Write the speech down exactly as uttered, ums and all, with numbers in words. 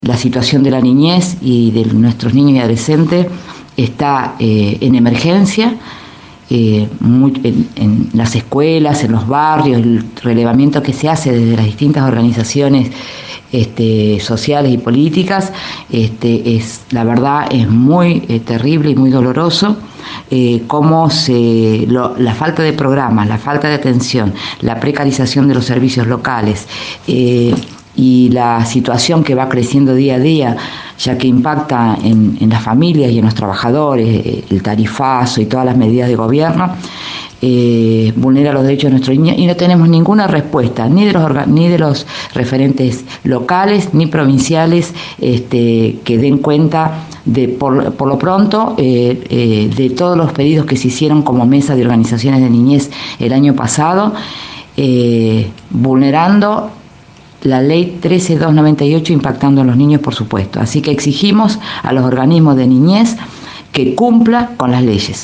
La situación de la niñez y de nuestros niños y adolescentes está eh, en emergencia, eh, muy, en, en las escuelas, en los barrios, el relevamiento que se hace desde las distintas organizaciones este, sociales y políticas, este, es, la verdad es muy eh, terrible y muy doloroso. Eh, cómo se, lo, la falta de programas, la falta de atención, la precarización de los servicios locales, eh, y la situación que va creciendo día a día, ya que impacta en, en las familias y en los trabajadores, el tarifazo y todas las medidas de gobierno, eh, vulnera los derechos de nuestros niños y no tenemos ninguna respuesta, ni de los, ni de los referentes locales ni provinciales este, que den cuenta de, por, por lo pronto, eh, eh, de todos los pedidos que se hicieron como mesa de organizaciones de niñez el año pasado, eh, vulnerando la ley trece mil doscientos noventa y ocho, impactando a los niños, por supuesto. Así que exigimos a los organismos de niñez que cumplan con las leyes.